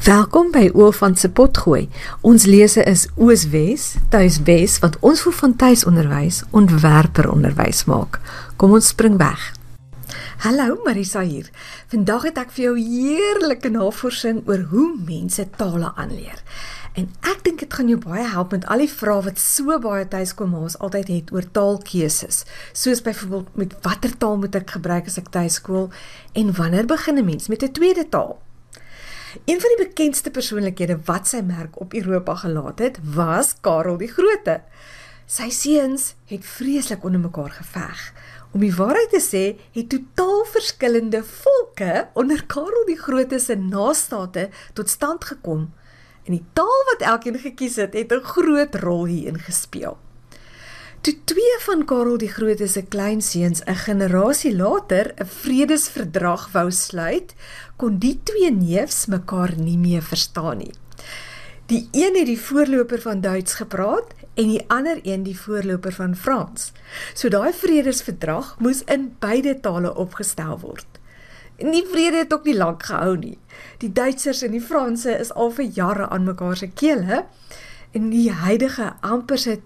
Welkom by Olifant se potgooi. Ons lese is Oos-Wes, Tuis-Wes, wat ons voel van tuisonderwys ontwerperonderwys maak. Kom ons spring weg. Hallo, Marisa hier. Vandag het ek vir jou heerlike navorsing oor hoe mense tale aanleer. En ek dink dit gaan jou baie help met al die vrae wat so baie tuiskoolma's altyd het oor taalkeuses. Soos byvoorbeeld met watter taal moet ek gebruik as ek tuiskool en wanneer begin 'n mens met 'n tweede taal? Een van die bekendste persoonlikhede wat sy merk op Europa gelaat het, was Karel die Grote. Sy seuns het vreeslik onder mekaar geveg. Om die waarheid te sê, het totaal verskillende volke onder Karel die Grote se nastate tot stand gekom. En die taal wat elkeen gekies het 'n groot rol hierin gespeel. Toe twee van Karel die Grote se kleinseuns 'n generasie later 'n vredesverdrag wou sluit, kon die twee neefs mekaar nie meer verstaan nie. Die een het die voorloper van Duits gepraat en die ander een die voorloper van Frans. So daai vredesverdrag moes in beide tale opgestel word. En die vrede het ook nie lank gehou nie. Die Duitsers en die Franse is al vir jare aan mekaar se kele. En die huidige amper se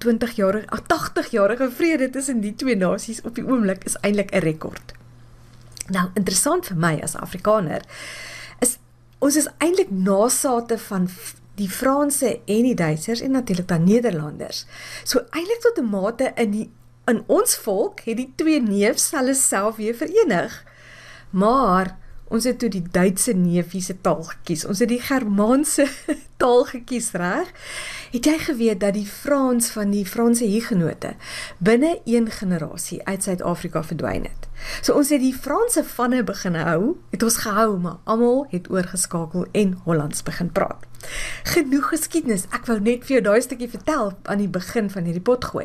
80-jarige vrede tussen die twee nasies op die oomblik is eintlik 'n rekord. Nou, interessant vir my as Afrikaner, is ons is eintlik nasate van die Franse en die Duitsers en natuurlik dan Nederlanders. So eintlik tot 'n mate in ons volk het die twee neefs hulle self weer verenig. Maar ons het toe die Duitse neefie se taal gekies. Ons het die Germaanse taal gekies, reg? Het jy geweet dat die Frans van die Franse hugenote binne een generasie uit Suid-Afrika verdwyn het? So ons het die Franse vanne begin hou, het ons gehou, maar almal het oorgeskakel en Hollands begin praat. Genoeg geskiedenis, ek wou net vir jou daai stukkie vertel aan die begin van hierdie potgooi.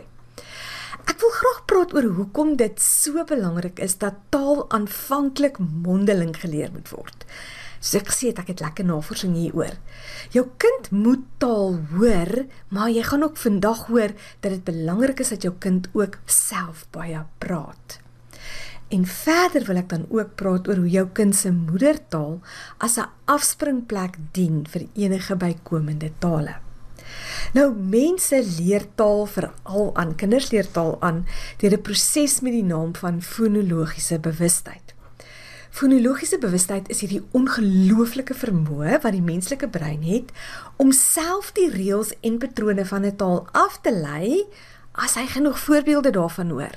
Ek wil graag praat oor hoekom dit so belangrik is dat taal aanvanklik mondeling geleer moet word. So ek sê ek het lekker navorsing hieroor. Jou kind moet taal hoor, maar jy gaan ook vandag hoor dat dit belangrik is dat jou kind ook self baie praat. En verder wil ek dan ook praat oor hoe jou kind se moedertaal as 'n afspringplek dien vir enige bykomende tale. Nou, mense leer taal veral aan, kinders leer taal aan deur 'n proses met die naam van fonologiese bewustheid. Fonologiese bewustheid is hierdie ongelooflike vermoë wat die menslike brein het om self die reëls en patrone van 'n taal af te lei as hy genoeg voorbeelde daarvan hoor.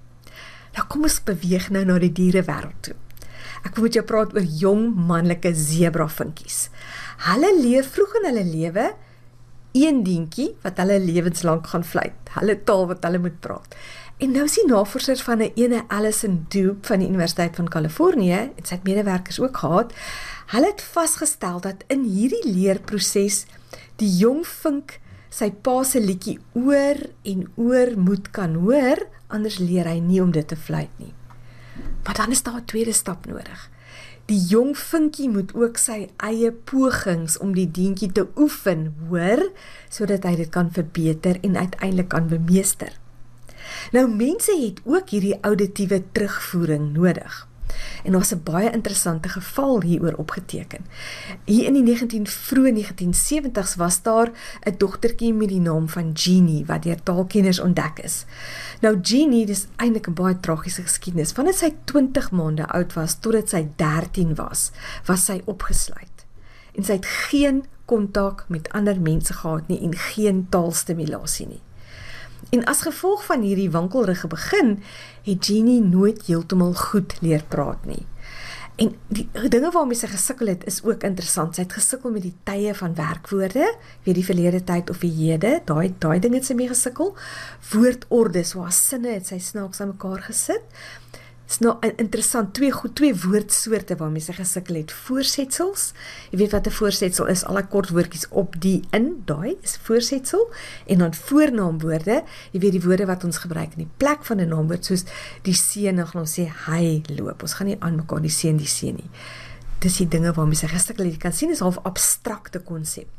Nou kom ons beweeg nou na die dierewêreld toe. Ek wil met jou praat oor jong manlike zebravinkies. Hulle leer vroeg in hulle lewe een dientjie wat hulle lewenslank gaan fluit, hulle taal wat hulle moet praat. En nou is die navorsers van 'n ene Alison Doob van die Universiteit van Kalifornië, en sy het medewerkers ook gehad, hulle het vasgestel dat in hierdie leerproses die jong vink sy pa se liedjie oor en oor moet kan hoor, anders leer hy nie om dit te fluit nie. Maar dan is daar 'n tweede stap nodig. Die jong vinkie moet ook sy eie pogings om die dientjie te oefen hoor, sodat hy dit kan verbeter en uiteindelik kan bemeester. Nou, mense het ook hierdie auditiewe terugvoering nodig. En daar's 'n baie interessante geval hieroor opgeteken. Hier in die vroeë 1970s was daar 'n dogtertjie met die naam van Jeannie, wat deur taalkenners ontdek is. Nou, Jeannie, dis eintlik 'n baie tragiese geskiedenis. Vandat sy 20 maande oud was, totdat sy 13 was sy opgesluit. En sy het geen kontak met ander mense gehad nie en geen taalstimulasie nie. En as gevolg van hierdie wankelrige begin, het Jeannie nooit heeltemal goed leer praat nie. En die dinge waarmee sy gesukkel het, is ook interessant. Sy het gesukkel met die tye van werkwoorde, weer die verlede tyd of die hede, daai ding het sy mee gesukkel. Woordorde, so haar sinne het sy snaaks aan mekaar gesit. Is nou interessant, twee woordsoorte waarmee sy gesukkel het. Voorsetsels, jy weet wat 'n voorsetsel is, al die kort woordjies op die in, daai is voorsetsel, en dan voornaamwoorde, jy weet die woorde wat ons gebruik in die plek van 'n naamwoord, soos die seun, dan gaan ons sê, hy loop, ons gaan nie aan mekaar die seun nie. Dis die dinge waarmee sy gesukkel het, jy kan sien, is half abstrakte konsepte.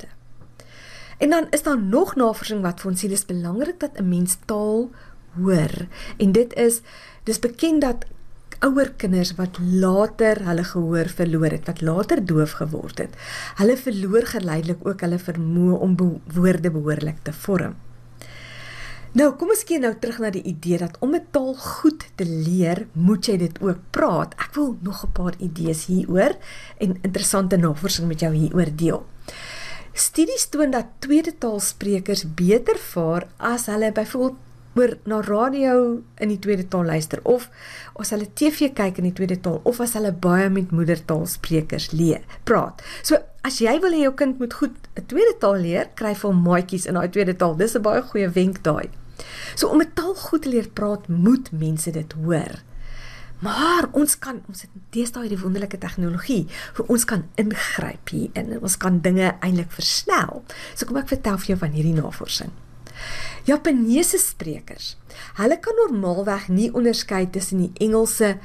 En dan is daar nog navorsing wat vir ons sê, dis belangrik dat 'n mens taal hoor, en dis bekend dat ouer kinders wat later hulle gehoor verloor het, wat later doof geword het. Hulle verloor geleidelik ook hulle vermoë om woorde behoorlik te vorm. Nou, kom ons keer nou terug na die idee dat om 'n taal goed te leer, moet jy dit ook praat. Ek wil nog 'n paar idees hieroor en interessante navorsing met jou hieroor deel. Studies toon dat tweede taalsprekers beter vaar as hulle byvoorbeeld na radio in die tweede taal luister, of as hulle TV kyk in die tweede taal, of as hulle baie met moedertaalsprekers praat. So, as jy wil hê jou kind moet goed 'n tweede taal leer, kry vir hom maatjies in daai tweede taal. Dis 'n baie goeie wenk daai. So, om 'n taal goed te leer praat, moet mense dit hoor. Maar ons het deesdae die wonderlike tegnologie, vir ons kan ingryp hier en ons kan dinge eintlik versnel. So kom ek vertel vir jou van hierdie navorsing. Japaneese sprekers, hulle kan normaalweg nie onderskei tussen die Engelse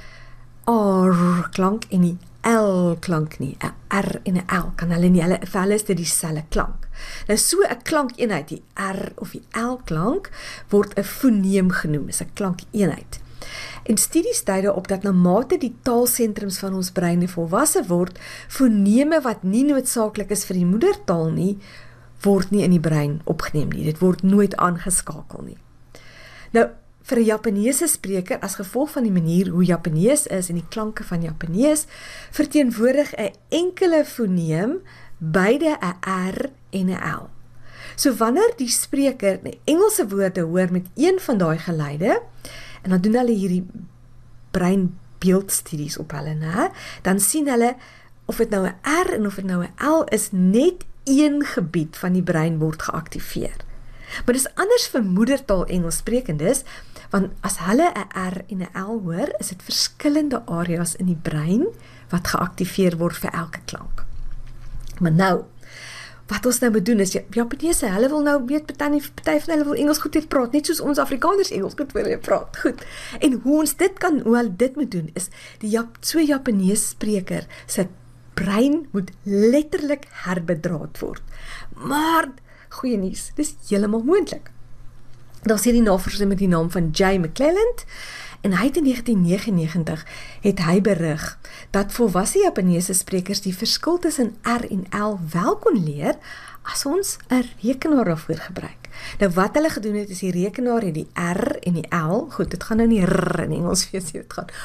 R klank en die L klank nie. 'n R en 'n L kan hulle nie, vir hulle is dit dieselfde klank. Nou so 'n klankeenheid, die R of die L klank, word 'n foneem genoem, is 'n klankeenheid. En studies dui daarop dat na mate die taalsentrums van ons breine volwasse word, foneme wat nie noodsaaklik is vir die moedertaal nie, word nie in die brein opgeneem nie. Dit word nooit aangeskakel nie. Nou, vir 'n Japaneese spreker, as gevolg van die manier hoe Japanees is en die klanke van Japanees, verteenwoordig 'n enkele foneem beide 'n R en 'n L. So wanneer die spreker Engelse woorde hoor met een van daai geluide, en dan doen hulle hierdie breinbeeldstudies op hulle, né? Dan sien hulle of dit nou 'n R en of dit nou 'n L is, net een gebied van die brein word geaktiveer. Maar dis anders vir moedertaal Engels sprekendes, want as hulle 'n R en 'n L hoor, is dit verskillende areas in die brein wat geaktiveer word vir elke klank. Maar nou, wat ons nou moet doen is, Japaneese, hulle wil nou weet, party van hulle wil Engels goed weer praat, net soos ons Afrikaners Engels goed wil praat, goed. En hoe hulle dit moet doen, is, so Japaneese spreker, sy brein moet letterlik herbedraad word. Maar, goeie nuus, dis heeltemal moontlik. Daar is hierdie navorsing met die naam van Jay McClelland, en hy het in 1999 het hy berig dat volwasse Japaneese sprekers die verskil tussen R en L wel kon leer as ons 'n rekenaar daarvoor gebruik. Nou wat hulle gedoen het, is die rekenaar het die R en die L, goed, dit gaan nou nie R in Engels wees, dit gaan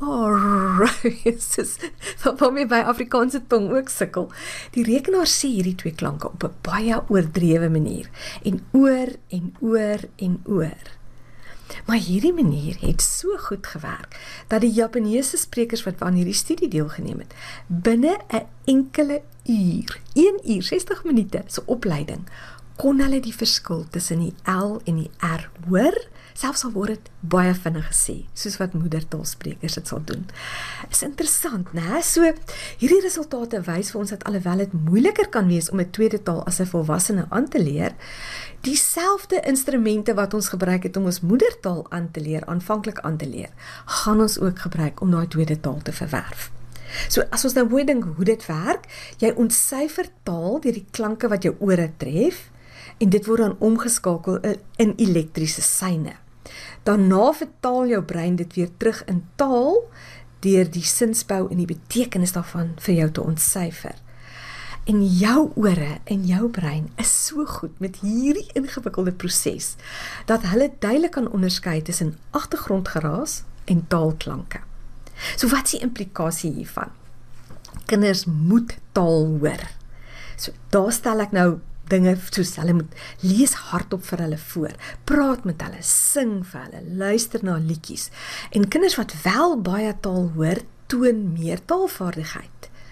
waarmee by Afrikaanse tong ook sukkel. Die rekenaar sê hierdie twee klanke op 'n baie oordrewe manier, en oor en oor en oor. Maar hierdie manier het so goed gewerk, dat die Japaneese sprekers wat aan hierdie studie deelgeneem het, binne 'n enkele uur, 1 uur, 60 minute, se opleiding, kon hulle die verskil tussen die L en die R hoor, selfs al word dit baie vinnig gesê, soos wat moedertaalsprekers dit sal doen. Is interessant, né? So, hierdie resultate wys vir ons dat alhoewel dit moeiliker kan wees om 'n tweede taal as 'n volwassene aan te leer, dieselfde instrumente wat ons gebruik het om ons moedertaal aanvanklik aan te leer, gaan ons ook gebruik om daai tweede taal te verwerf. So, as ons nou mooi dink hoe dit werk, jy ontsyfer taal deur die klanke wat jou ore tref, en dit word dan omgeskakel in elektriese seine. Daarna vertaal jou brein dit weer terug in taal, deur die sinsbou en die betekenis daarvan vir jou te ontsyfer. En jou ore en jou brein is so goed met hierdie ingewikkelde proses, dat hulle duidelik kan onderskei tussen agtergrondgeraas en taalklanke. So wat is die implikasie hiervan? Kinders moet taal hoor. So daar stel ek nou dinge soos, hulle moet lees hardop vir hulle voor, praat met hulle, sing vir hulle, luister na liedjies. En kinders wat wel baie taal hoor, toon meer taalvaardigheid.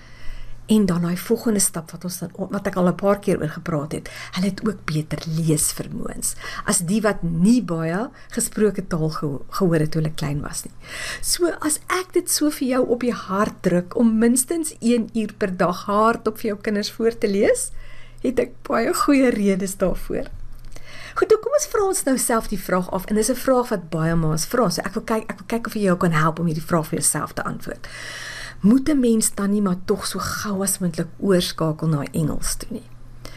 En dan die volgende stap wat ek al 'n paar keer oor gepraat het, hulle het ook beter leesvermoëns, as die wat nie baie gesproke taal gehoor het toe hulle klein was nie. So as ek dit so vir jou op die hart druk, om minstens 1 uur per dag hardop vir jou kinders voor te lees, het ek baie goeie redes daarvoor. Goed, nou kom ons vra ons nou self die vraag af, en dis 'n vraag wat baie ma's vra, so ek wil kyk of jy jou kan help om hierdie vraag vir jouself te antwoord. Moet 'n mens dan nie maar tog so gou as moontlik oorskakel na Engels toe nie?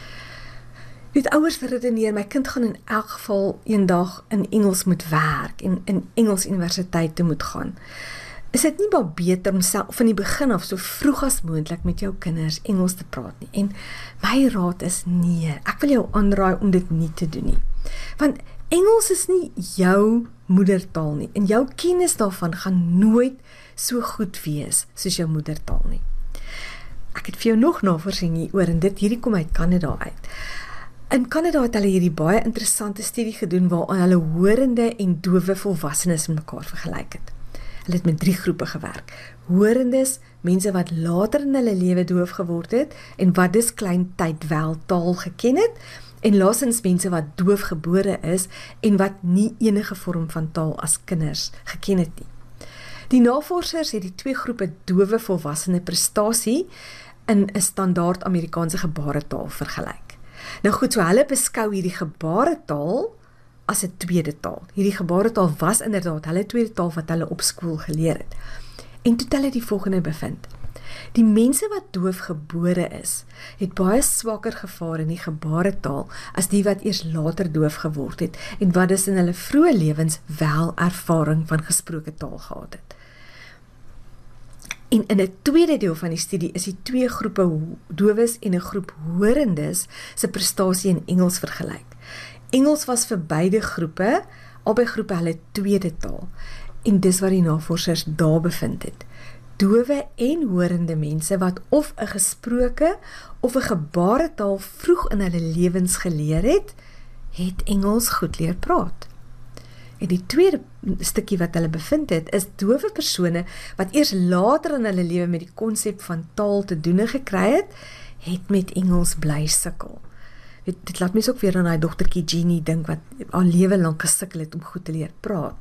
Weet, ouers redeneer, my kind gaan in elk geval eendag in Engels moet werk, en in Engels universiteit toe moet gaan. is dit nie maar beter om van die begin af so vroeg as moontlik met jou kinders Engels te praat nie. En my raad is nee, ek wil jou aanraai om dit nie te doen nie. Want Engels is nie jou moedertaal nie, en jou kennis daarvan gaan nooit so goed wees soos jou moedertaal nie. Ek het vir jou nog navorsing hieroor, en hierdie kom uit Kanada uit. In Kanada het hulle hierdie baie interessante studie gedoen waar hulle horende en dowe volwassenes met mekaar vergelyk het. Hulle het met 3 groepe gewerk. Horendes, mense wat later in hulle lewe doof geword het en wat dus klein tyd wel taal geken het, en laastens mense wat doof gebore is en wat nie enige vorm van taal as kinders geken het nie. Die navorsers het die 2 groepe dowe volwassene prestasie in 'n standaard Amerikaanse gebaretaal vergelyk. Nou goed, so hulle beskou hierdie gebaretaal as 'n tweede taal. Hierdie gebaretaal was inderdaad hulle tweede taal wat hulle op skool geleer het. En toe het hulle die volgende bevind. Die mense wat doof gebore is, het baie swakker gevaar in die gebaretaal as die wat eers later doof geword het en wat dus in hulle vroeë lewens wel ervaring van gesproke taal gehad het. En in 'n tweede deel van die studie is die 2 groepe dowes en 'n groep horendes se prestasie in Engels vergelyk. Engels was vir beide groepe, albei groepe hulle tweede taal, en dis wat die navorsers daar bevind het. Dowe en horende mense wat of 'n gesproke of 'n gebaretaal vroeg in hulle lewens geleer het, het Engels goed leer praat. En die tweede stukkie wat hulle bevind het, is dowe persone wat eers later in hulle lewe met die konsep van taal te doen gekry het met Engels bly sukkel. Dit laat mens ook weer aan hy dogtertjie Jeannie dink wat al lewe lank gesukkel het om goed te leer praat.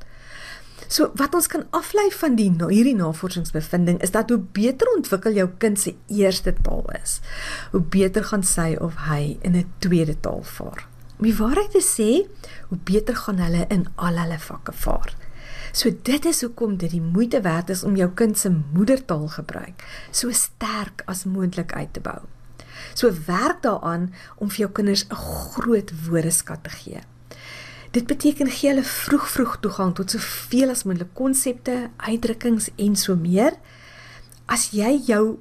So wat ons kan aflei van hierdie navorsingsbevinding is dat hoe beter ontwikkel jou kind se eerste taal is, hoe beter gaan sy of hy in 'n tweede taal vaar. Om die waarheid te sê, hoe beter gaan hulle in al hulle vakke vaar. So dit is hoekom dit die moeite werd is om jou kind se moedertaal gebruik so sterk as moontlik uit te bou. So werk daaraan om vir jou kinders 'n groot woordeskat te gee. Dit beteken gee hulle vroeg toegang tot soveel as moontlik konsepte, uitdrukkings en so meer. As jy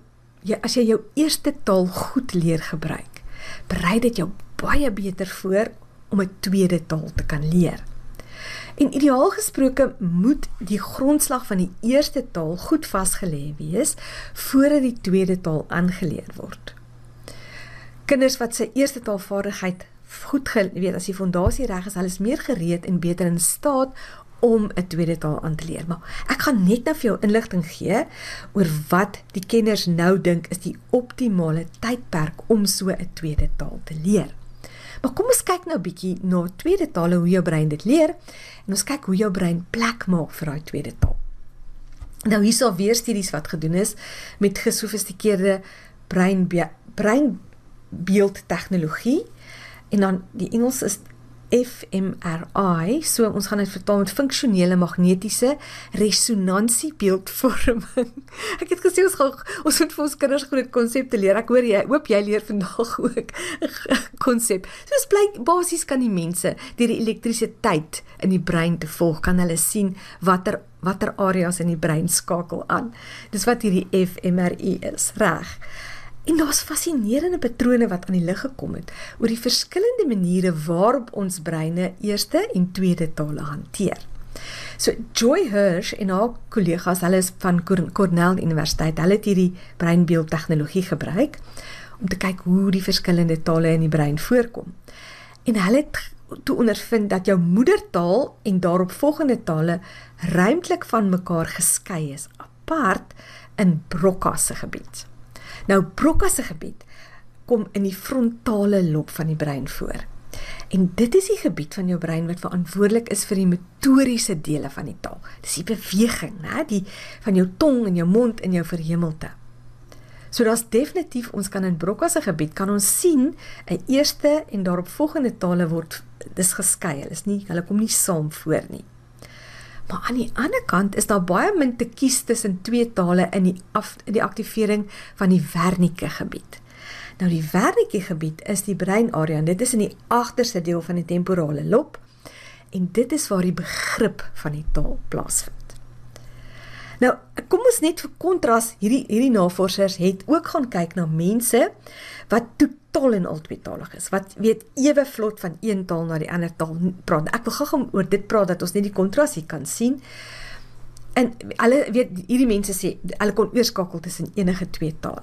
jou eerste taal goed leer gebruik, berei dit jou baie beter voor om 'n tweede taal te kan leer. En ideaal gesproke moet die grondslag van die eerste taal goed vasgelê wees voordat die tweede taal aangeleer word. Kinders wat sy eerste taalvaardigheid goed weet, as die fondasie reg is, hulle is meer gereed en beter in staat om 'n tweede taal aan te leer. Maar ek gaan net nou vir jou inligting gee oor wat die kenners nou dink is die optimale tydperk om so 'n tweede taal te leer. Maar kom ons kyk nou 'n bietjie na tweede tale, hoe jou brein dit leer, en ons kyk hoe jou brein plek maak vir daai tweede taal. Nou hier sal weer studies wat gedoen is met gesofistikeerde breinbeeldtegnologie, en dan die Engels is fMRI, so ons gaan dit vertaal met funksionele magnetiese resonansie-beeldvorming. Ek het gesê ons moet vir ons kinders groot konsepte leer. Ek hoop jy leer vandag ook 'n konsep. Soos blyk basies kan die mense deur die elektrisiteit in die brein te volg, kan hulle sien watter areas in die brein skakel aan. Dis wat hierdie fMRI is, reg? En daar's fascinerende patrone wat aan die lig gekom het oor die verskillende maniere waarop ons breine eerste en tweede tale hanteer. So Joy Hirsch en haar kollegas, hulle is van Cornell Universiteit, hulle het hierdie breinbeeldtegnologie gebruik om te kyk hoe die verskillende tale in die brein voorkom. En hulle het toe ondervind dat jou moedertaal en daaropvolgende tale ruimtelik van mekaar geskei is, apart in Broca se gebied. Nou, Broca se gebied kom in die frontale lob van die brein voor. En dit is die gebied van jou brein wat verantwoordelik is vir die motoriese dele van die taal. Dis die beweging, die van jou tong en jou mond en jou verhemelte. So daar's definitief, ons kan in Broca se gebied, kan ons sien, 'n eerste en daaropvolgende tale dis geskei, hulle kom nie saam voor nie. Maar aan die ander kant is daar baie min te kies tussen twee tale in die aktivering van die Wernicke gebied. Nou die Wernicke gebied is die breinarea en dit is in die agterste deel van die temporale lob en dit is waar die begrip van die taal plaasvind. Nou, kom ons net vir kontras, hierdie navorsers het ook gaan kyk na mense wat totaal en al tweetalig is, wat weet ewe vlot van een taal na die ander taal praat. Ek wil gou oor dit praat, dat ons net die kontras hier kan sien. En hierdie mense sê, hulle kon oorskakel tussen enige twee tale.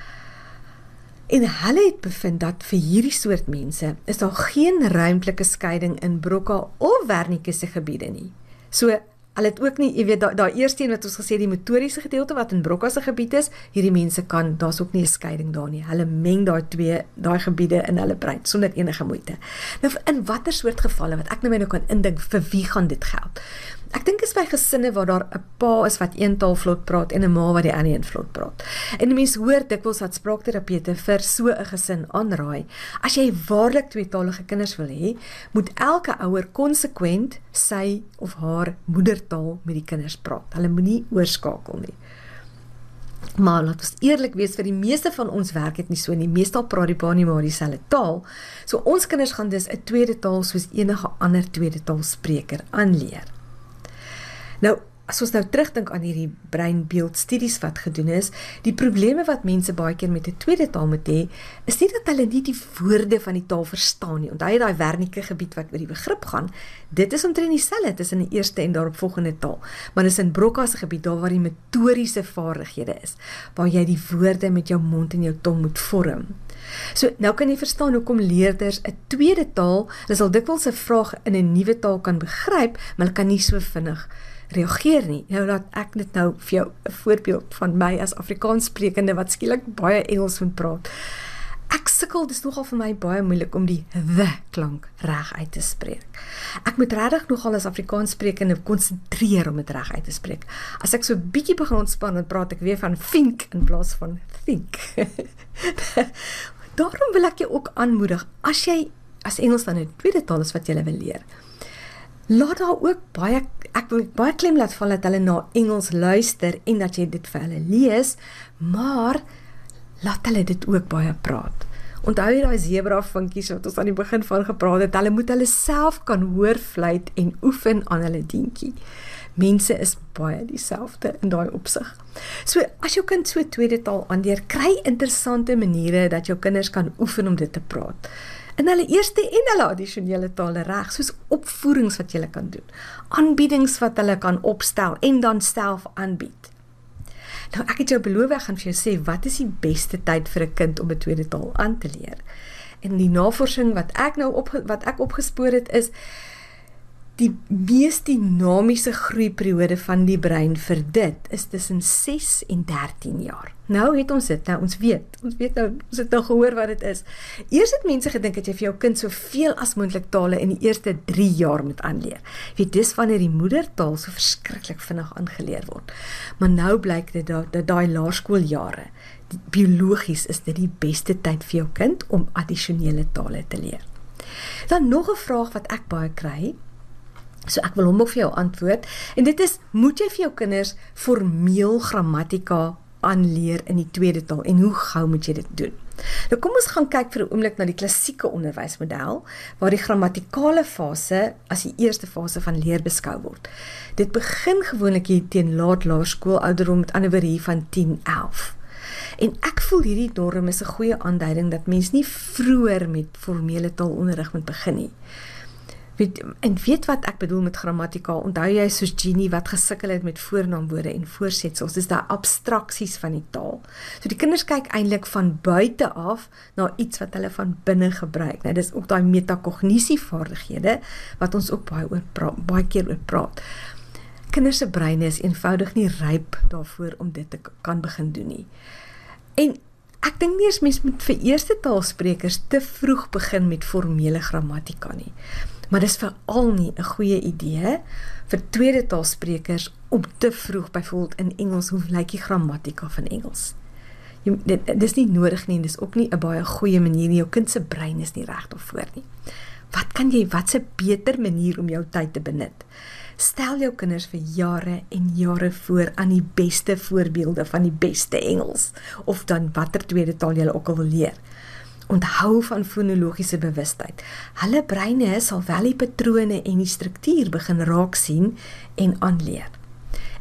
En hulle het bevind dat vir hierdie soort mense is daar geen ruimtelike skeiding in Broca of Wernicke se gebiede nie. So, hulle het ook nie, jy weet, daar eerste een wat ons gesê, die motoriese gedeelte wat in Broca se gebied is, hierdie mense daar's ook nie 'n skeiding daar nie. Hulle meng daai gebiede in hulle brein, sonder enige moeite. Nou, in watter soort gevalle, wat ek nou kan indink, vir wie gaan dit geld? Ek dink is by gesinne waar daar 'n pa is wat een taal vlot praat en 'n ma wat die ander een vlot praat. En die mens hoor dikwels dat spraakterapeute vir so 'n gesin aanraai. As jy waarlik tweetalige kinders wil hê, moet elke ouer konsekwent sy of haar moedertaal met die kinders praat. Hulle moenie oorskakel nie. Maar laat ons eerlik wees, vir die meeste van ons werk het nie so nie. Meestal praat die pa nie maar dieselfde taal. So ons kinders gaan dus 'n tweede taal soos enige ander tweede taalspreker aanleer. Nou, as ons nou terugdink aan hierdie breinbeeldstudies wat gedoen is, die probleme wat mense baie keer met 'n tweede taal moet hê, is nie dat hulle nie die woorde van die taal verstaan nie. Onthou jy daai Wernicke gebied wat oor die begrip gaan, dit is omtrent dieselfde tussen die eerste en daaropvolgende taal. Maar dis in Broca se gebied daar waar die motoriese vaardighede is, waar jy die woorde met jou mond en jou tong moet vorm. So, nou kan jy verstaan hoekom leerders 'n tweede taal, hulle sal dikwels 'n vraag in 'n nuwe taal kan begryp, maar hulle kan nie so vinnig reageer nie. Nou laat ek dit nou vir jou 'n voorbeeld van my as Afrikaanssprekende wat skielik baie Engels moet praat. Ek sukkel, dis nogal vir my baie moeilik om die the klank reg uit te spreek. Ek moet regtig nogal as Afrikaanssprekende konsentreer om dit reg uit te spreek. As ek so bietjie begin ontspan, dan praat ek weer van think in plaas van think. Daarom wil ek jou ook aanmoedig, as Engels dan 'n tweede taal is wat jy wil leer, laat daar ook ek wil baie klem laat val dat hulle na Engels luister en dat jy dit vir hulle lees, maar laat hulle dit ook baie praat. Onthou jy daai zebra vinkies wat ons aan die begin van gepraat het, hulle moet hulle self kan hoor fluit en oefen aan hulle dientjie. Mense is baie dieselfde in daai opsig. So, as jou kind so 'n tweede taal aanleer, kry interessante maniere dat jou kinders kan oefen om dit te praat. In hulle eerste en hulle addisionele tale reg, soos opvoerings wat jy kan doen, aanbiedings wat hulle kan opstel en dan self aanbied. Nou, ek het jou beloof, ek gaan vir jou sê, wat is die beste tyd vir 'n kind om 'n tweede taal aan te leer? En die navorsing wat ek opgespoor het is, die mees dinamiese groeiperiode van die brein vir dit is tussen 6 en 13 jaar. Nou het ons dit, ons het nou gehoor wat dit is. Eers het mense gedink dat jy vir jou kind soveel as moontlik tale in die eerste 3 jaar moet aanleer. Weet, dis wanneer die moedertaal so verskriklik vinnig aangeleer word. Maar nou blyk dit dat daai laerskooljare, biologies is dit die beste tyd vir jou kind om addisionele tale te leer. Dan nog 'n vraag wat ek baie kry, so ek wil hom ook vir jou antwoord, en dit is, moet jy vir jou kinders formeel grammatika aanleer in die tweede taal, en hoe gou moet jy dit doen? Nou kom ons gaan kyk vir 'n oomblik na die klassieke onderwysmodel, waar die grammatikale fase as die eerste fase van leer beskou word. Dit begin gewoonlik hier teen laerskool ouderdom, met ander woorde hier van 10-11. En ek voel hierdie norm is 'n goeie aanduiding dat mens nie vroeër met formele taalonderrig moet begin nie. Weet wat ek bedoel met grammatika? Onthou jy soos Jeannie wat gesukkel het met voornaamwoorde en voorsetsels, dis daai abstraksies van die taal. So die kinders kyk eintlik van buite af na iets wat hulle van binne gebruik. Nou dis ook daai metakognisievaardighede wat ons ook baie keer oor praat. Kinders se breine is eenvoudig nie ryp daarvoor om dit te kan begin doen nie. En ek dink nie eens mens moet vir eerste taalsprekers te vroeg begin met formele grammatika nie. Maar dis veral nie 'n goeie idee vir tweede taalsprekers om te vroeg, byvoorbeeld in Engels, hoe lyk die grammatika van Engels? Dis nie nodig nie, en dis ook nie 'n baie goeie manier nie. Jou kind se brein is nie reg daarvoor nie. Wat's 'n beter manier om jou tyd te benut? Stel jou kinders vir jare en jare voor aan die beste voorbeelde van die beste Engels, of dan watter tweede taal jy ook al wil leer. Onthou van fonologiese bewustheid. Hulle breine sal wel die patrone en die struktuur begin raak sien en aanleer.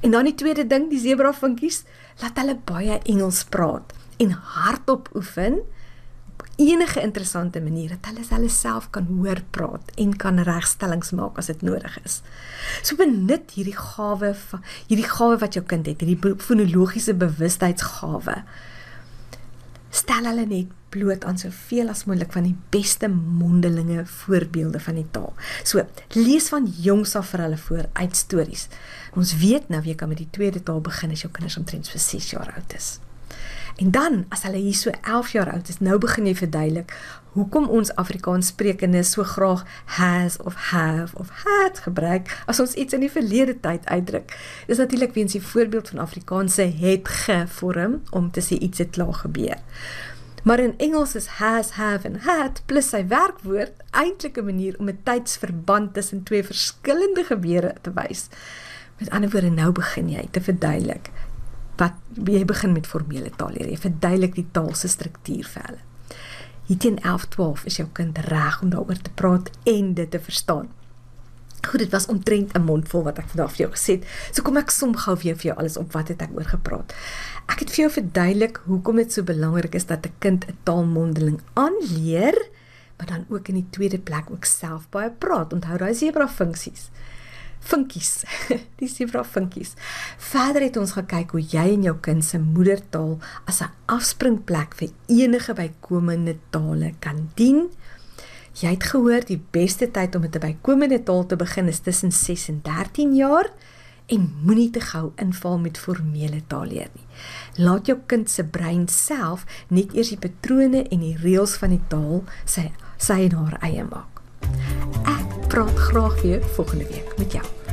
En dan die tweede ding, die sebravinkies, laat hulle baie Engels praat en hardop oefen op enige interessante manier, dat hulle self kan hoor praat en kan regstellings maak as dit nodig is. So benut hierdie gawe wat jou kind het, hierdie fonologiese bewustheidsgawe. Stel hulle net bloot aan soveel as moontlik van die beste mondelinge voorbeelde van die taal. So, lees van jongs af vir hulle voor uit stories. Ons weet nou, jy kan met die tweede taal begin as jou kinders omtrent so 6 jaar oud is. En dan, as hulle hier so 11 jaar oud is, nou begin jy verduidelik hoekom ons Afrikaans sprekendes so graag has of have of had gebruik as ons iets in die verlede tyd uitdruk. Dis natuurlik weens die voorbeeld van Afrikaanse het gevorm om te sê iets het klaar gebeur. Maar in Engels is has, have en had plus sy werkwoord eintlik 'n manier om 'n tydsverband tussen twee verskillende gebeure te wys. Met ander woorde, nou begin jy te verduidelik jy begin met formele taal leer, jy verduidelik die taalse struktuur vir hulle. Hier teen 11-12 is jou kind reg om daaroor te praat en dit te verstaan. Goed, dit was omtrent 'n mondvol wat ek vandag vir jou gesê het, so kom ek som gou weer vir jou alles op wat het ek oor gepraat. Ek het vir jou verduidelik hoekom dit so belangrik is dat 'n kind 'n taalmondeling aanleer, maar dan ook in die tweede plek ook self baie praat. Onthou daai sebravinkies. Die sebravinkies. Verder het ons gekyk hoe jy en jou kind se moedertaal as 'n afspringplek vir enige bykomende tale kan dien. Jy het gehoor, die beste tyd om met 'n bykomende taal te begin is tussen 6 en 13 jaar en moenie te gou inval met formele taal leer nie. Laat jou kind se brein self net eers die patrone en die reëls van die taal sy en haar eie maak. Ek praat graag weer volgende week met jou.